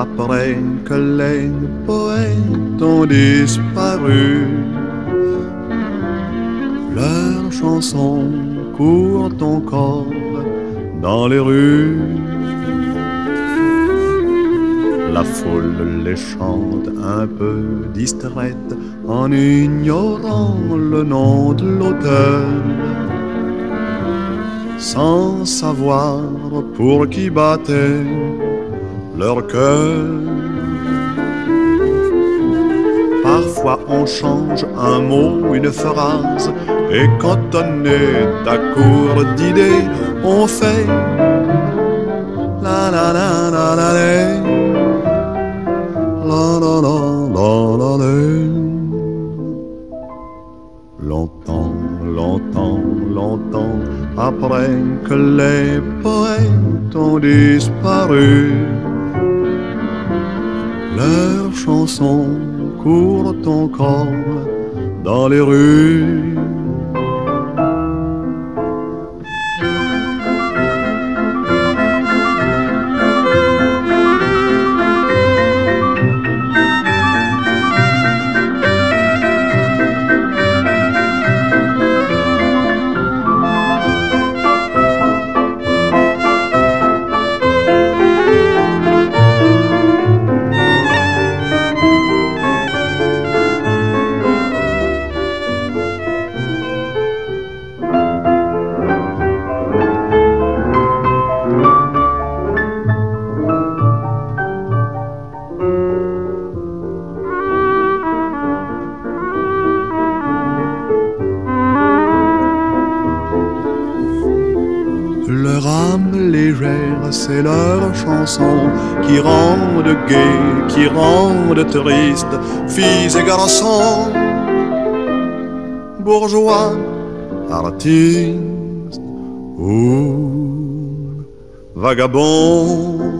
après que les poètes ont disparu. Leurs chansons courent encore dans les rues. La foule les chante un peu distraite en ignorant le nom de l'auteur, sans savoir pour qui battait leur cœur. Parfois on change un mot, une phrase, et quand on est à court d'idées, on fait la la la la la la. La la la la la la. Longtemps, longtemps, longtemps après que les poètes ont disparu, leurs chansons courent encore dans les rues. Leur âme légère, c'est leur chanson qui rendent gai, qui rendent triste, filles et garçons, bourgeois, artistes ou vagabonds.